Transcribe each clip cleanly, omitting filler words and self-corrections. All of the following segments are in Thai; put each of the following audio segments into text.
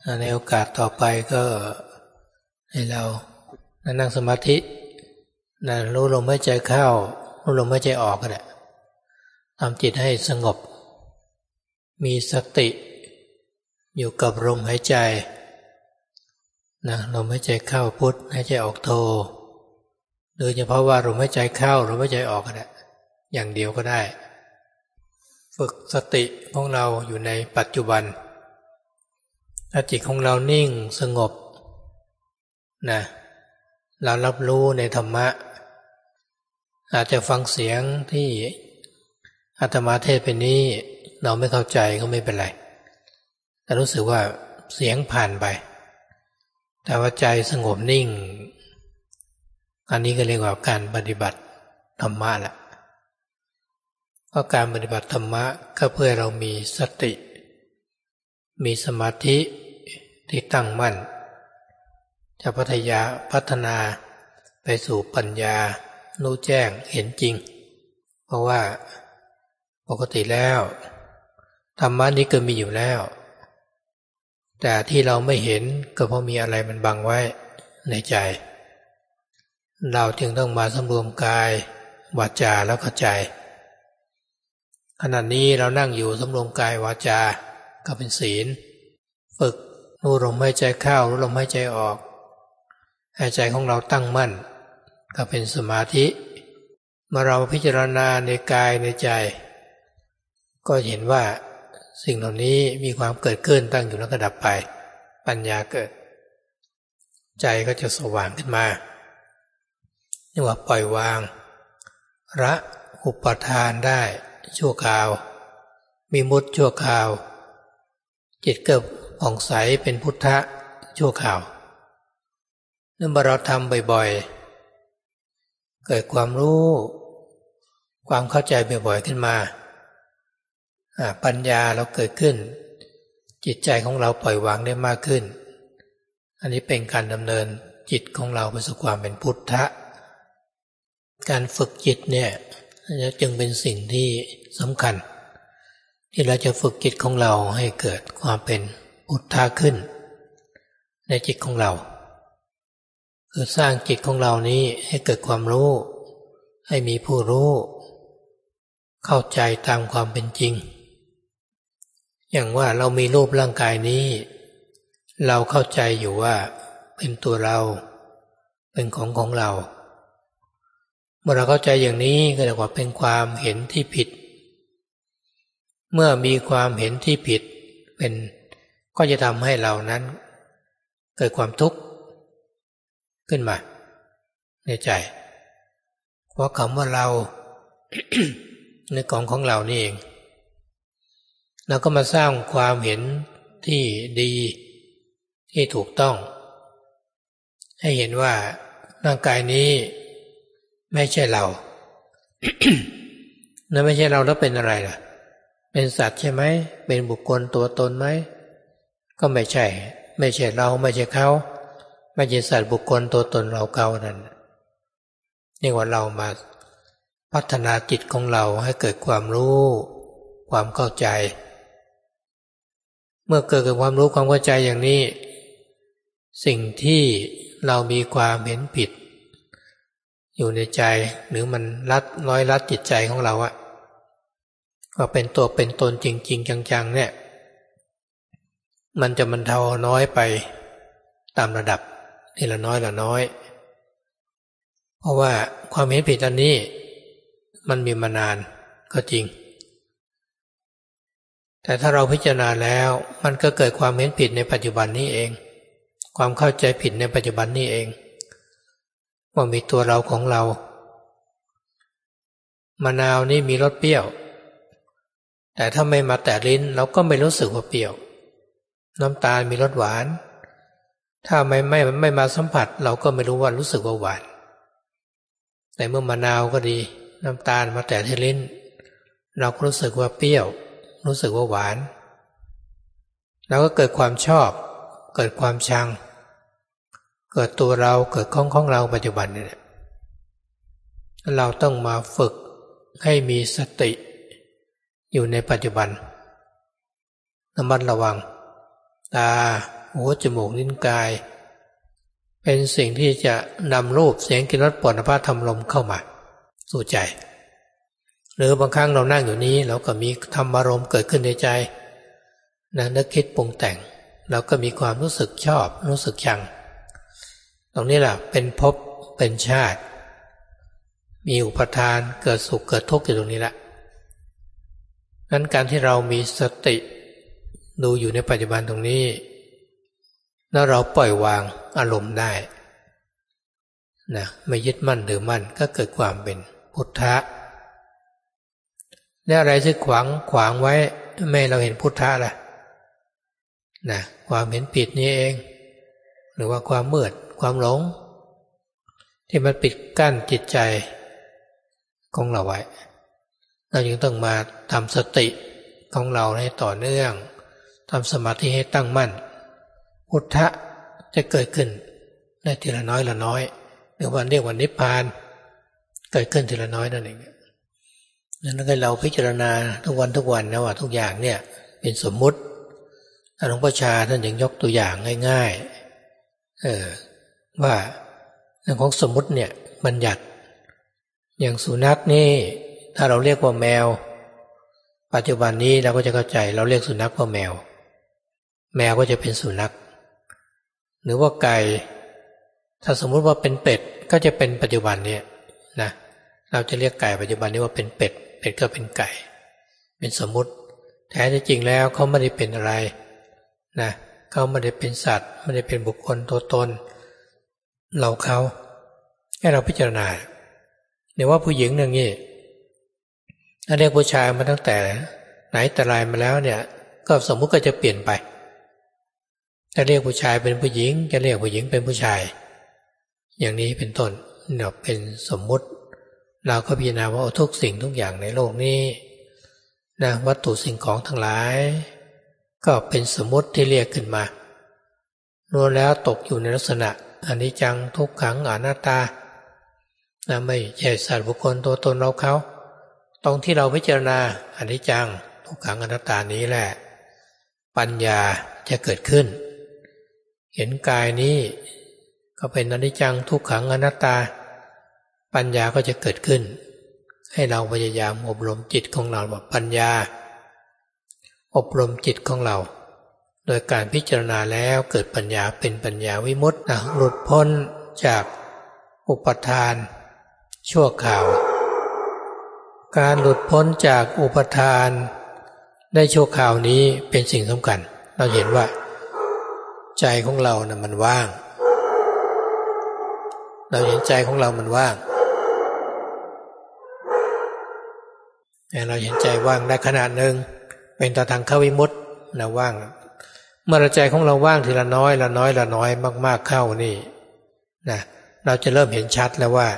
ในโอกาสต่อไปก็ให้เรานั่งสมาธิรู้ลมหายใจเข้ารู้ลมหายใจออกก็ได้ทำจิตให้สงบมีสติอยู่กับลมหายใจลมหายใจเข้าพุทหายใจออกโทโดยเฉพาะว่าลมหายใจเข้าลมหายใจออกก็ได้อย่างเดียวก็ได้ฝึกสติของเราอยู่ในปัจจุบันถ้าจิตของเรานิ่งสงบเรารับรู้ในธรรมะอาจจะฟังเสียงที่อาตมาเทศน์ไปนี้เราไม่เข้าใจก็ไม่เป็นไรแต่รู้สึกว่าเสียงผ่านไปแต่ว่าใจสงบนิ่งอันนี้ก็เรียกว่าการปฏิบัติธรรมะแหละเพราะการปฏิบัติธรรมะก็เพื่อเรามีสติมีสมาธิที่ตั้งมั่นจะพัฒนาไปสู่ปัญญารู้แจ้งเห็นจริงเพราะว่าปกติแล้วธรรมะนี้ก็มีอยู่แล้วแต่ที่เราไม่เห็นก็เพราะมีอะไรมันบังไว้ในใจเราจึงต้องมาสำรวมกายวาจาแล้วก็ใจขณะนี้เรานั่งอยู่สำรวมกายวาจาก็เป็นศีลฝึกรู้ลมหายใจเข้ารู้ลมหายใจออกให้ใจของเราตั้งมั่นก็เป็นสมาธิเมื่อเราพิจารณาในกายในใจก็เห็นว่าสิ่งเหล่านี้มีความเกิดขึ้นตั้งอยู่แล้วก็ดับไปปัญญาเกิดใจก็จะสว่างขึ้นมาเรียกว่าปล่อยวางละอุปทานได้ชั่วคราวมีมุตชั่วคราวจิตเกิดผ่องใสเป็นพุทธะชั่วคราวเมื่อเราทำบ่อยๆเกิดความรู้ความเข้าใจบ่อยๆขึ้นมาปัญญาเราเกิดขึ้นจิตใจของเราปล่อยวางได้มากขึ้นอันนี้เป็นการดำเนินจิตของเราไปสู่ความเป็นพุทธะการฝึกจิตเนี่ยจึงเป็นสิ่งที่สำคัญที่เราจะฝึกจิตของเราให้เกิดความเป็นพุทธะขึ้นในจิตของเราคือสร้างจิตของเรานี้ให้เกิดความรู้ให้มีผู้รู้เข้าใจตามความเป็นจริงอย่างว่าเรามีรูปร่างกายนี้เราเข้าใจอยู่ว่าเป็นตัวเราเป็นของเราเมื่อเราเข้าใจอย่างนี้ก็เรียกว่าเป็นความเห็นที่ผิดเมื่อมีความเห็นที่ผิดก็จะทำให้เรานั้นเกิดความทุกข์ขึ้นมาในใจเพราะคำว่าเรา ในของเรานี่เองเราก็มาสร้างความเห็นที่ดีที่ถูกต้องให้เห็นว่าร่างกายนี้ไม่ใช่เรา นั่นไม่ใช่เราแล้วเป็นอะไรล่ะเป็นสัตว์ใช่ไหมเป็นบุคคลตัวตนไหมก็ไม่ใช่เราไม่ใช่เขาไม่ใช่สัตว์บุคคลตัวตนเราเขานั่นนี่ว่าเรามาพัฒนาจิตของเราให้เกิดความรู้ความเข้าใจเมื่อเกิดความรู้ความเข้าใจอย่างนี้สิ่งที่เรามีความเห็นผิดอยู่ในใจหรือมันลัดจิตใจของเราอะว่าเป็นตัวเป็นตนจริงๆจังๆเนี่ยมันจะบรรเทาน้อยไปตามระดับทีละน้อยละน้อยเพราะว่าความเห็นผิดอันนี้มันมีมานานก็จริงแต่ถ้าเราพิจารณาแล้วมันก็เกิดความเห็นผิดในปัจจุบันนี้เองความเข้าใจผิดในปัจจุบันนี้เองว่ามีตัวเราของเรามะนาวนี่มีรสเปรี้ยวแต่ถ้าไม่มาแตะลิ้นเราก็ไม่รู้สึกว่าเปรี้ยวน้ำตาลมีรสหวานถ้าไม่มาสัมผัสเราก็ไม่รู้ว่ารู้สึกว่าหวานแต่เมื่อมะนาวก็ดีน้ำตาลมาแตะที่ลิ้นเราก็รู้สึกว่าเปรี้ยวรู้สึกว่าหวานเราก็เกิดความชอบเกิดความชังเกิดตัวเราเกิดของเราปัจจุบันนี่แหละเราต้องมาฝึกให้มีสติอยู่ในปัจจุบันระมัดระวังตาหูจมูกลิ้นกายเป็นสิ่งที่จะนำรูปเสียงกลิ่นรสผลภัณฑ์ธรรมลมเข้ามาสู่ใจหรือบางครั้งเรานั่งอยู่นี้เราก็มีธรรมารมณ์เกิดขึ้นในใจนึกคิดปรุงแต่งเราก็มีความรู้สึกชอบรู้สึกชังตรงนี้แหละเป็นภพเป็นชาติมีอุปทานเกิดสุขเกิดทุกข์อยู่ตรงนี้แหละนั้นการที่เรามีสติดูอยู่ในปัจจุบันตรงนี้แล้วเราปล่อยวางอารมณ์ได้นะไม่ยึดมั่นถือมั่นก็เกิดความเป็นพุทธะและอะไรที่ขวางไว้ไม่เราเห็นพุทธะล่ะนะความเห็นผิดนี้เองหรือว่าความมืดความหลงที่มันปิดกั้นจิตใจของเราไว้เราจึงต้องมาทำสติของเราให้ต่อเนื่องทำสมาธิให้ตั้งมั่นพุทธะจะเกิดขึ้นได้ทีละน้อยละน้อยหรือว่าเรียกว่านิพพานเกิดขึ้นทีละน้อยนั่นเองนั่นก็เราพิจารณาทุกวันนะว่าทุกอย่างเนี่ยเป็นสมมุติหลวงพ่อชาท่านยังยกตัวอย่างง่ายๆว่าเรื่องของสมมุติเนี่ยบัญญัติอย่างสุนัขนี่ถ้าเราเรียกว่าแมวปัจจุบันนี้เราก็จะเข้าใจเราเรียกสุนัขว่าแมวก็จะเป็นสุนัขหรือว่าไก่ถ้าสมมุติว่าเป็นเป็ดก็จะเป็นปัจจุบันเนี่ยนะเราจะเรียกไก่ปัจจุบันนี้ว่าเป็นเป็ดก็เป็นไก่เป็นสมมุติแท้ที่จริงแล้วเขาไม่ได้เป็นอะไรนะเขาไม่ได้เป็นสัตว์ไม่ได้เป็นบุคคลตัวตนเขาให้เราพิจารณาเนี่ยว่าผู้หญิงอย่างนี้ถ้าเรียกผู้ชายมาตั้งแต่ไหนแต่ไรมาแล้วเนี่ยก็สมมุติก็จะเปลี่ยนไปจะเรียกผู้ชายเป็นผู้หญิงจะเรียกผู้หญิงเป็นผู้ชายอย่างนี้เป็นต้นเนี่ยเป็นสมมุติเราก็พิจารณาว่าทุกสิ่งทุกอย่างในโลกนี้นะวัตถุสิ่งของทั้งหลายก็เป็นสมมุติที่เรียกขึ้นมาล้วนแล้วตกอยู่ในลักษณะอนิจจังทุกขังอนัตตานะไม่ใช่สัตว์บุคคลตัวตนเขาตรงที่เราพิจารณาอนิจจังทุกขังอนัตตานี้แหละปัญญาจะเกิดขึ้นเห็นกายนี้ก็เป็นอนิจจังทุกขังอนัตตาปัญญาก็จะเกิดขึ้นให้เราพยายามอบรมจิตของเราแบบปัญญาอบรมจิตของเราโดยการพิจารณาแล้วเกิดปัญญาเป็นปัญญาวิมุตติหลุดพ้นจากอุปทานชั่วคราวการหลุดพ้นจากอุปทานได้ชั่วคราวนี้เป็นสิ่งสำคัญเราเห็นว่าใจของเรานะมันว่างเราเห็นใจของเรามันว่างเราเห็นใจว่างได้ขนาดหนึ่งเป็นตทังควิมุตตินะว่างเมื่อใจของเราว่างทีละน้อยมากๆเข้านี่นะเราจะเริ่มเห็นชัดแล้วว่า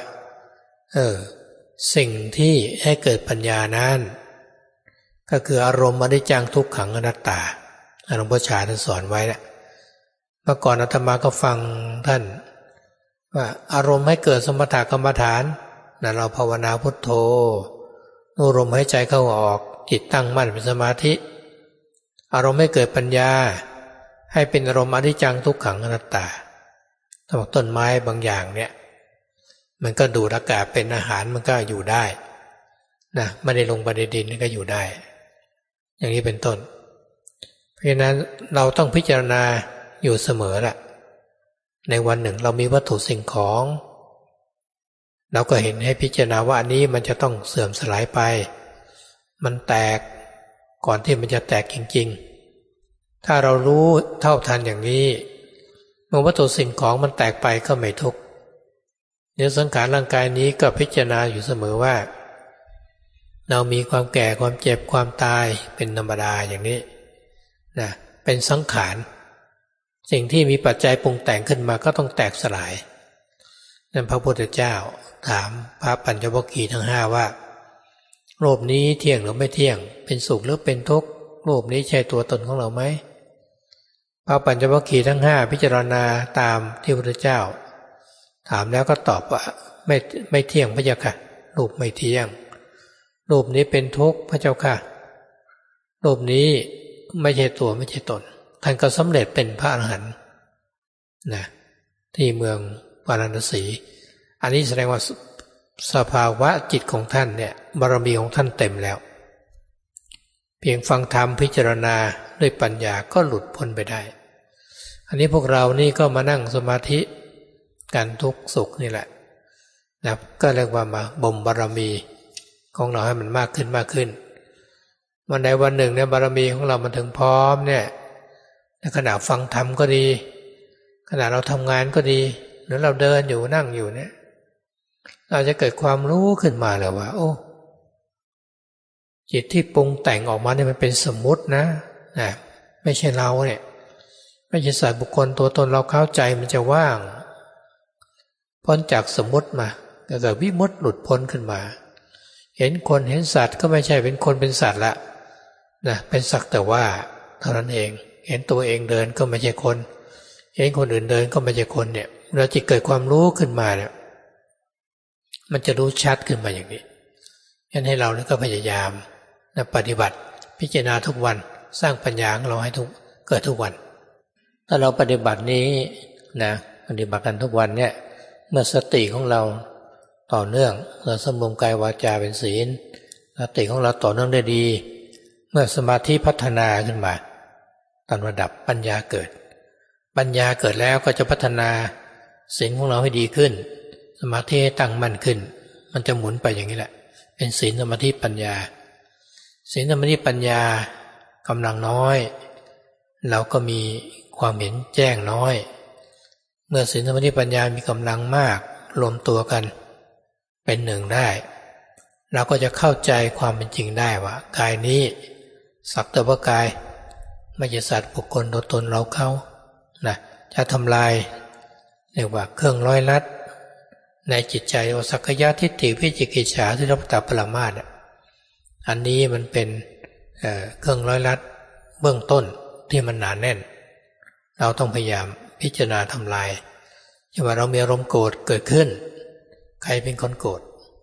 สิ่งที่ให้เกิดปัญญานั้นก็คืออารมณ์อนิจจังทุกขังอนัตตาหลวงพ่อชาท่านสอนไว้นะเมื่อก่อนอาตมาก็ฟังท่านว่าอารมณ์ให้เกิดสมถกรรมฐานนะเราภาวนาพุทโธนูลมหายใจเข้าออกจิตตั้งมั่นเป็นสมาธิอารมณ์ให้เกิดปัญญาให้เป็นอารมณ์อนิจจังทุกขังอนัตตาถ้าบอกต้นไม้บางอย่างเนี่ยมันก็ดูดอากาศเป็นอาหารมันก็อยู่ได้นะไม่ได้ลงไปในดินก็อยู่ได้อย่างนี้เป็นต้นเพราะฉะนั้นเราต้องพิจารณาอยู่เสมอแหละในวันหนึ่งเรามีวัตถุสิ่งของเราก็เห็นให้พิจารณาว่าอันนี้มันจะต้องเสื่อมสลายไปมันแตกก่อนที่มันจะแตกจริงๆถ้าเรารู้เท่าทันอย่างนี้เมื่อวัตถุสิ่งของมันแตกไปก็ไม่ทุกข์เดี๋ยวสังขารร่างกายนี้ก็พิจารณาอยู่เสมอว่าเรามีความแก่ความเจ็บความตายเป็นธรรมดาอย่างนี้นะเป็นสังขารสิ่งที่มีปัจจัยปรุงแต่งขึ้นมาก็ต้องแตกสลายนั่นพระพุทธเจ้าถามพระปัญจวัคคีย์ทั้งห้าว่ารูปนี้เที่ยงหรือไม่เที่ยงเป็นสุขหรือเป็นทุกข์รูปนี้ใช่ตัวตนของเราไหมพระปัญจวัคคีย์ทั้งห้าพิจารณาตามที่พระพุทธเจ้าถามแล้วก็ตอบว่าไม่เที่ยงพระเจ้าค่ะรูปไม่เที่ยงรูปนี้เป็นทุกข์พระเจ้าค่ะรูปนี้ไม่ใช่ตัวไม่ใช่ตนท่านก็สำเร็จเป็นพระอรหันต์นะที่เมืองวาราณสีอันนี้แสดงว่าสภาวะจิตของท่านเนี่ยบารมีของท่านเต็มแล้วเพียงฟังธรรมพิจารณาด้วยปัญญาก็หลุดพ้นไปได้อันนี้พวกเรานี่ก็มานั่งสมาธิกันทุกสุขนี่แหละนะก็เรียกว่ามาบ่มบารมีของเราให้มันมากขึ้นมากขึ้นวันใดวันหนึ่งเนี่ยบารมีของเรามันถึงพร้อมเนี่ยในขณะฟังธรรมก็ดีขณะเราทำงานก็ดีหรือเราเดินอยู่นั่งอยู่เนี่ยเราจะเกิดความรู้ขึ้นมาเลยว่าโอ้จิตที่ปรุงแต่งออกมาเนี่ยมันเป็นสมมุตินะไม่ใช่เราเนี่ยไม่ใช่สัตว์บุคคลตัวตนเราเข้าใจมันจะว่างพ้นจากสมมุติมาเกิดวิมุตติหลุดพ้นขึ้นมาเห็นคนเห็นสัตว์ก็ไม่ใช่เป็นคนเป็นสัตว์ละนะเป็นสักแต่ว่าเท่านั้นเองเห็นตัวเองเดินก็ไม่ใช่คนเห็นคนอื่นเดินก็ไม่ใช่คนเนี่ยเราจะเกิดความรู้ขึ้นมาเนี่ยมันจะรู้ชัดขึ้นมาอย่างนี้งั้นให้เราก็พยายามนะปฏิบัติพิจารณาทุกวันสร้างปัญญาของเราให้เกิดทุกวันถ้าเราปฏิบัตินี้นะปฏิบัติกันทุกวันเนี่ยเมื่อสติของเราต่อเนื่องเราสำรวมกายวาจาเป็นศีลสติของเราต่อเนื่องได้ดีเมื่อสมาธิพัฒนาขึ้นมาตามระดับปัญญาเกิดปัญญาเกิดแล้วก็จะพัฒนาศีลของเราให้ดีขึ้นสมาธิตั้งมั่นขึ้นมันจะหมุนไปอย่างนี้แหละเป็นศีลสมาธิปัญญาศีลสมาธิปัญญากำลังน้อยเราก็มีความเห็นแจ้งน้อยเมื่อศีลสมาธิปัญญามีกำลังมากรวมตัวกันเป็นหนึ่งได้เราก็จะเข้าใจความเป็นจริงได้ว่ากายนี้สักแต่ว่ากายไม่ใช่สัตว์บุคคลตัวตนเราเขานะจะทำลายเรียกว่าเครื่องร้อยลัดในจิตใจโอสักขยะทิฏฐิวิจิกิจฉาที่เราตัดปรามาสอันนี้มันเป็นเครื่องร้อยลัดเบื้องต้นที่มันหนาแน่นเราต้องพยายามพิจารณาทำลายอย่าว่าเรามีอารมณ์โกรธเกิดขึ้นใครเป็นคนโกรธ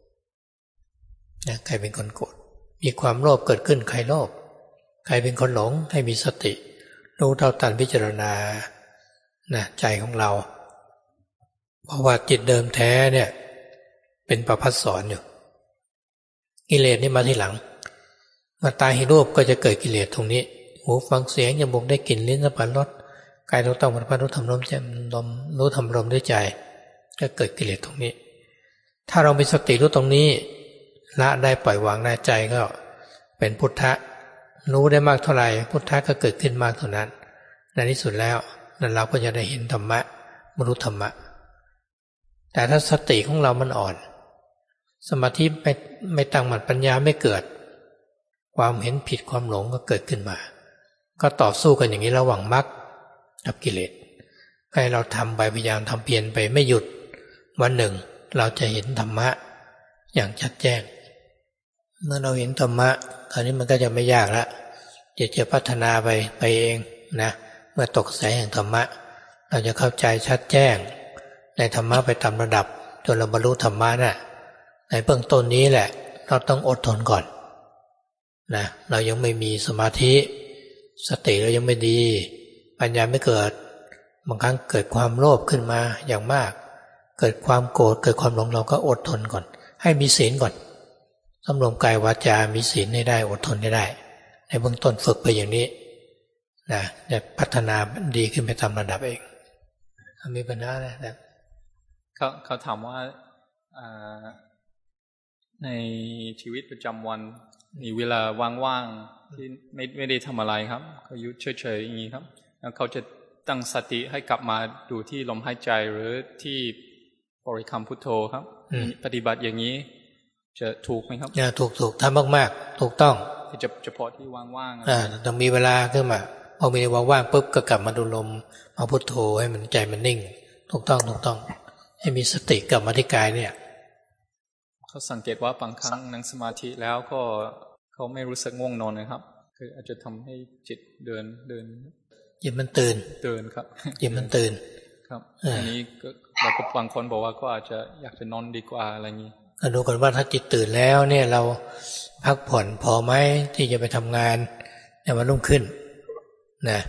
ใครเป็นคนโกรธมีความโลภเกิดขึ้นใครโลภใครเป็นคนหลงให้มีสติรู้เท่าทันพิจารณาใจของเราเพราะว่าจิตเดิมแท้เนี่ยเป็นประภัสสรอยู่กิเลสนี่มาทีหลังมาตาเห็นรูปก็จะเกิดกิเลสตรงนี้หูฟังเสียงจมูกได้กลิ่นลิ้นสัมผัสรสกายรู้ต้องมันรู้ทำลมแจ่มลมรู้ทำลมด้วยใจก็เกิดกิเลสตรงนี้ถ้าเรามีสติรู้ตรงนี้ละได้ปล่อยวางได้ใจก็เป็นพุทธะรู้ได้มากเท่าไหร่พุทธะก็เกิดขึ้นมากเท่านั้นในที่สุดแล้วนั่นเราก็จะได้เห็นธรรมะบรรลุธรรมะแต่ถ้าสติของเรามันอ่อนสมาธิไม่ตั้งมั่นปัญญาไม่เกิดความเห็นผิดความหลงก็เกิดขึ้นมาก็ต่อสู้กันอย่างนี้ระหว่างมรรคกับกิเลสให้เราทำไปพยายามทำเพียรไปไม่หยุดวันหนึ่งเราจะเห็นธรรมะอย่างชัดแจ้งเมื่อเราเห็นธรรมะคราวนี้มันก็จะไม่ยากละจะพัฒนาไปเองนะเมื่อตกกระแสแห่งธรรมะเราจะเข้าใจชัดแจ้งในธรรมะไปตามระดับจนเราบรรลุธรรมะน่ะในเบื้องต้นนี้แหละเราต้องอดทนก่อนนะเรายังไม่มีสมาธิสติเรายังไม่ดีปัญญาไม่เกิดบางครั้งเกิดความโลภขึ้นมาอย่างมากเกิดความโกรธเกิดความหลงเราก็อดทนก่อนให้มีศีลก่อนสำรวมกายวาจามีศีลให้ได้อดทนให้ได้ในเบื้องต้นฝึกไปอย่างนี้นะจะพัฒนาดีขึ้นไปตามระดับเองมีปัญหาอะไรนะเขาถามว่าในชีวิตประจำวันมีเวลาว่างๆที่ไม่ได้ทำอะไรครับเขาอยู่เฉยๆอย่างนี้ครับแล้วเขาจะตั้งสติให้กลับมาดูที่ลมหายใจหรือที่บริกรรมพุทโธครับปฏิบัติอย่างนี้จะถูกไหมครับถูกทำมากๆถูกต้องเฉพาะที่ว่างๆต้องมีเวลาขึ้นมาพอมีเวลาว่างปุ๊บก็กลับมาดูลมมาพุทโธให้มันใจมันนิ่งถูกต้องให้มีสติกลับมาที่กายเนี่ยเขาสังเกตว่าบางครั้งนั่งสมาธิแล้วก็เขาไม่รู้สึกง่วงนอนนะครับคืออาจจะทำให้จิตเดินจิตมันตื่นครับจิตมันตื่นครับอันนี้ก็เราก็บางคนบอกว่าก็อาจจะอยากจะนอนดีกว่าอะไรอย่างนี้ก็ดูกันว่าถ้าจิตตื่นแล้วเนี่ยเราพักผ่อนพอไหมที่จะไปทำงานในวันรุ่งขึ้นนะ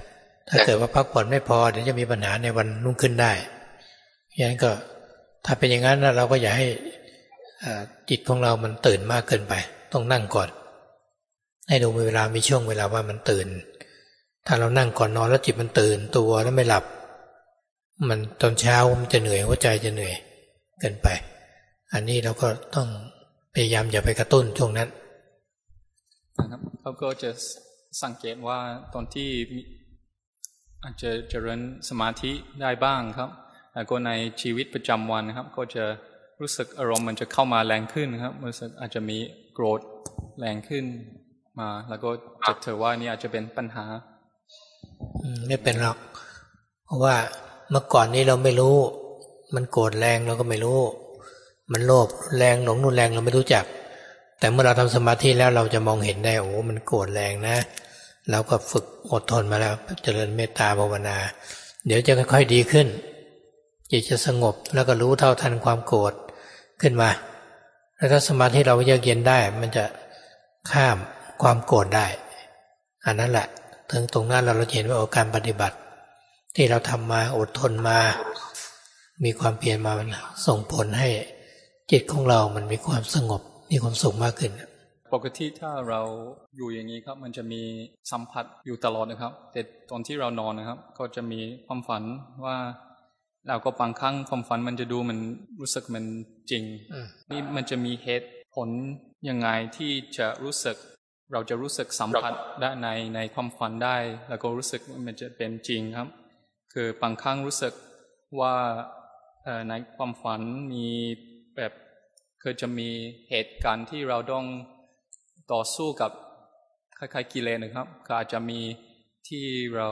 ถ้าเกิดว่าพักผ่อนไม่พอเดี๋ยวจะมีปัญหาในวันรุ่งขึ้นได้อย่างนั้นก็ถ้าเป็นอย่างนั้นเราก็อย่าให้จิตของเรามันตื่นมากเกินไปต้องนั่งก่อนให้ดูมีช่วงเวลาว่ามันตื่นถ้าเรานั่งก่อนนอนแล้วจิตมันตื่นตัวแล้วไม่หลับมันตอนเช้ามันจะเหนื่อยหัวใจจะเหนื่อยเกินไปอันนี้เราก็ต้องพยายามอย่าไปกระตุ้นช่วงนั้นนะครับเขาก็จะสังเกตว่าตอนที่อาจจะเจริญสมาธิได้บ้างครับแล้วก็ในชีวิตประจำวันนะครับก็จะรู้สึกอารมณ์มันจะเข้ามาแรงขึ้นครับรู้สึกอาจจะมีโกรธแรงขึ้นมาแล้วก็จะถือว่านี่อาจจะเป็นปัญหาไม่เป็นหรอกเพราะว่าเมื่อก่อนนี้เราไม่รู้มันโกรธแรงเราก็ไม่รู้มันโลภแรงหลงรุนแรงเราไม่รู้จักแต่เมื่อเราทำสมาธิแล้วเราจะมองเห็นได้โอ้มันโกรธแรงนะเราก็ฝึกอดทนมาแล้วเจริญเมตตาภาวนาเดี๋ยวจะค่อยๆดีขึ้นจิตจะสงบแล้วก็รู้เท่าทันความโกรธขึ้นมาแล้วถ้าสมาธิเราเยือกเย็นได้มันจะข้ามความโกรธได้อันนั้นแหละถึงตรงนั้นเราจะเห็นว่าการปฏิบัติที่เราทำมาอดทนมามีความเพียรมามันส่งผลให้จิตของเรามันมีความสงบมีความสุขมากขึ้นปกติถ้าเราอยู่อย่างนี้ครับมันจะมีสัมผัสอยู่ตลอดนะครับแต่ตอนที่เรานอนนะครับก็จะมีความฝันว่าเราก็บางครั้งความฝันมันจะดูมันรู้สึกมันจริงนี่มันจะมีเหตุผลยังไงที่จะรู้สึกเราจะรู้สึกสัมผัสได้ในความฝันได้แล้วก็รู้สึกมันจะเป็นจริงครับคือบางครั้งรู้สึกว่าในความฝันมีแบบเคยจะมีเหตุการณ์ที่เราต้องต่อสู้กับคล้ายๆกิเลสนะครับก็อาจจะมีที่เรา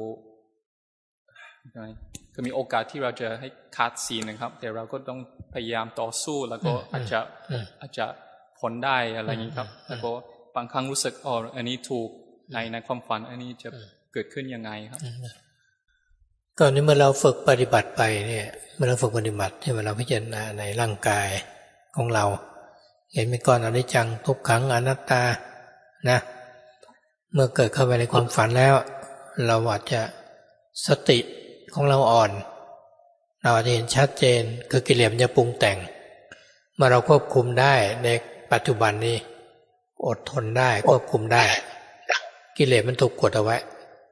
คือมีโอกาสที่เราจะให้ขาดศีลนะครับแต่เราก็ต้องพยายามต่อสู้แล้วก็อาจจะผลได้อะไรอย่างนี้ครับแล้วก็บางครั้งรู้สึกอันนี้ถูกในความฝันอันนี้จะเกิดขึ้นยังไงครับก่อนนี้เมื่อเราฝึกปฏิบัติไปเนี่ยเมื่อเราฝึกปฏิบัติที่เราพิจารณาในร่างกายของเราเห็นมีก้อนอนิจจังทุกขังอนัตตานะเมื่อเกิดเข้าไปในความฝันแล้วเราอาจจะสติของเราอ่อนเราอาจจะเห็นชัดเจนคือกิเลสมันจะปรุงแต่งเมื่อเราควบคุมได้ในปัจจุบันนี้อดทนได้ควบคุมได้กิเลสมันถูกกดเอาไว้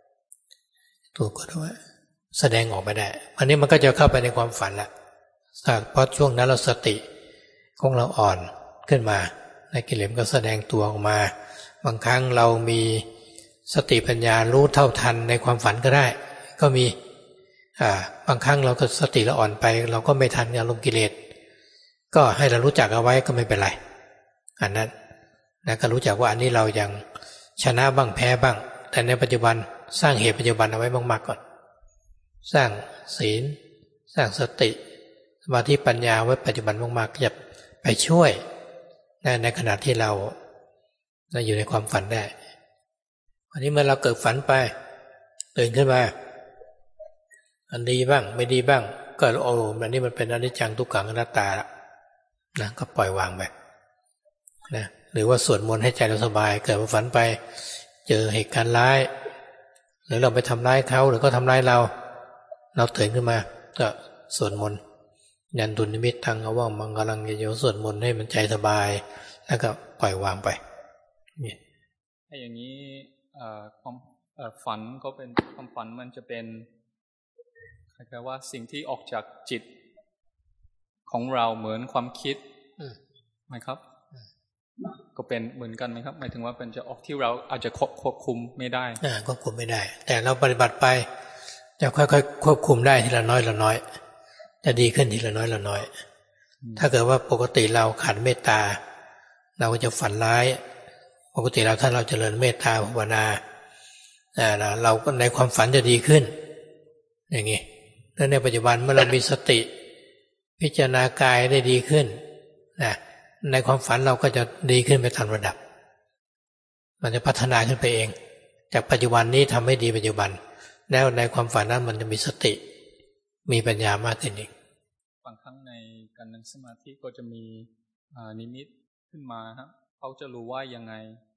แสดงออกไม่ได้อันนี้มันก็จะเข้าไปในความฝันละเพราะช่วงนั้นเราสติของเราอ่อนขึ้นมาในกิเลสก็แสดงตัวออกมาบางครั้งเรามีสติปัญญารู้เท่าทันในความฝันก็ได้ก็มีบางครั้งเราก็สติเราอ่อนไปเราก็ไม่ทันอารมณ์กิเลสก็ให้เรารู้จักเอาไว้ก็ไม่เป็นไรอันนั้นนะก็รู้จักว่าอันนี้เรายังชนะบ้างแพ้บ้างแต่ในปัจจุบันสร้างเหตุปัจจุบันเอาไว้มากๆก่อนสร้างศีลสร้างสติสมาธิปัญญาไว้ปัจจุบันมากๆจะไปช่วยในขณะที่เราอยู่ในความฝันได้วันนี้เมื่อเราเกิดฝันไปตื่นขึ้นมาอันดีบ้างไม่ดีบ้างก็อันนี้มันเป็นอนิจจังทุกขังอนัตตานะก็ปล่อยวางไปนะหรือว่าสวดมนต์ให้ใจเราสบายเกิดมาฝันไปเจอเหตุการณ์ร้ายหรือเราไปทำร้ายเขาหรือก็ทำร้ายเราตื่นขึ้นมาก็สวดมนต์ยันตุนิมิตทังอว่างมังกลังโยสวดมนต์ให้มันใจสบายแล้วก็ปล่อยวางไปนี่ถ้าอย่างนี้ความฝันก็เป็นความฝันมันจะเป็นคล้ายๆว่าสิ่งที่ออกจากจิตของเราเหมือนความคิดไหมครับก็เป็นเหมือนกันไหมครับหมายถึงว่าเป็นจะออกที่เราอาจจะควบคุมไม่ได้ควบคุมไม่ได้แต่เราปฏิบัติไปจะค่อยๆควบคุมได้ทีละน้อยจะดีขึ้นทีละน้อยถ้าเกิดว่าปกติเราขาดเมตตาเราก็จะฝันร้ายปกติเราถ้าเราเจริญเมตตาภาวนาเราก็ในความฝันจะดีขึ้นอย่างนี้แล้วในปัจจุบันเมื่อเรามีสติพิจารณากายได้ดีขึ้นนะในความฝันเราก็จะดีขึ้นไปตามระดับมันจะพัฒนาขึ้นไปเองจากปัจจุบันนี้ทำให้ดีปัจจุบันแล้วในความฝันนั้นมันจะมีสติมีปัญญามากขึ้นอีกบางครั้งในการนั่งสมาธิก็จะมีนิมิตขึ้นมาครับเขาจะรู้ว่ายังไง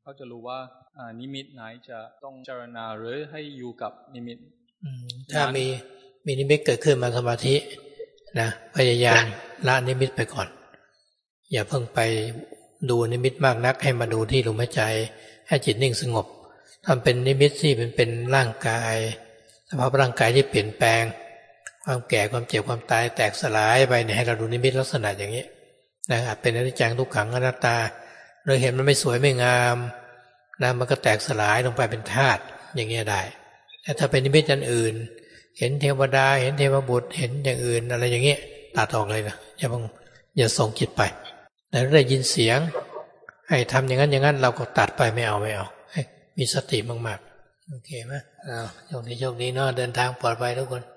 เขาจะรู้ว่านิมิตไหนจะต้องเจรณาหรือให้อยู่กับนิมิตถ้ามีนิมิตเกิดขึ้นมาสมาธินะพยายามละนิมิตไปก่อนอย่าเพิ่งไปดูนิมิตมากนักให้มาดูที่ลมหายใจให้จิตนิ่งสงบทำเป็นนิมิตที่เป็นร่างกายสภาพร่างกายที่เปลี่ยนแปลงความแก่ความเจ็บความตายแตกสลายไปเนี่ยให้เราดูนิมิตลักษณะอย่างนี้นะครับเป็นอนิจจังทุกขังอนัตตาเราเห็นมันไม่สวยไม่งามนะมันก็แตกสลายลงไปเป็นธาตุอย่างเงี้ยได้แต่ถ้าเป็นนิมิตอันอื่นเห็นเทวดาเห็นเทวบุตรเห็นอย่างอื่นอะไรอย่างเงี้ยตัดออกเลยนะอย่าส่งจิตไปแต่ถ้าได้ยินเสียงให้ทำอย่างนั้นเราก็ตัดไปไม่เอาให้มีสติมากๆโอเคไหมโชคดีเนาะเดินทางปลอดภัยทุกคน